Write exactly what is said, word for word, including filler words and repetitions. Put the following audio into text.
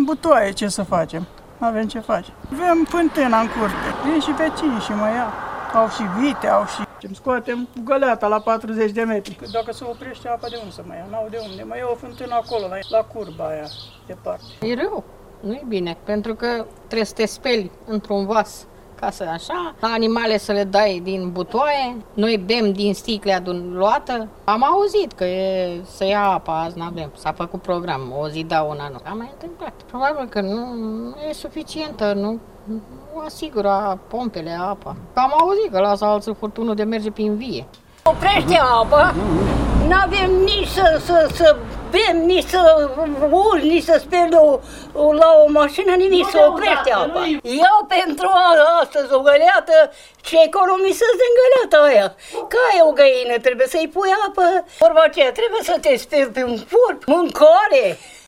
butoaie, ce să facem? Avem ce face. Avem fântâna în curte. Vin și vecinii și mă ia. Au și vite, au și... Îmi scoatem găleata la patruzeci de metri. Dacă se oprește apa, de unde să mă ia? N-au de unde. Mă iau o fântână acolo, la, la curba aia, departe. E rău. Nu e bine, pentru că trebuie să te speli într-un vas ca să așa, la animale să le dai din butoaie, noi bem din sticle adun-luată. Am auzit că e să ia apa, azi n-avem, s-a făcut program, o zi da, una nu. Am mai întâmplat. Probabil că nu, nu e suficientă, nu, nu asigură pompele apa. Am auzit că lasă alții furtunul de merge prin vie. Oprește apa, n-avem nici să, să, să bem, nici să urli, nici să speli o, o, la o mașină, nimic, să oprește apa. Eu pentru astăzi o găleată și economisesc din găleata aia. Ca e o găină, trebuie să-i pui apă, vorba aceea, trebuie să te speli pe un furc, mâncare.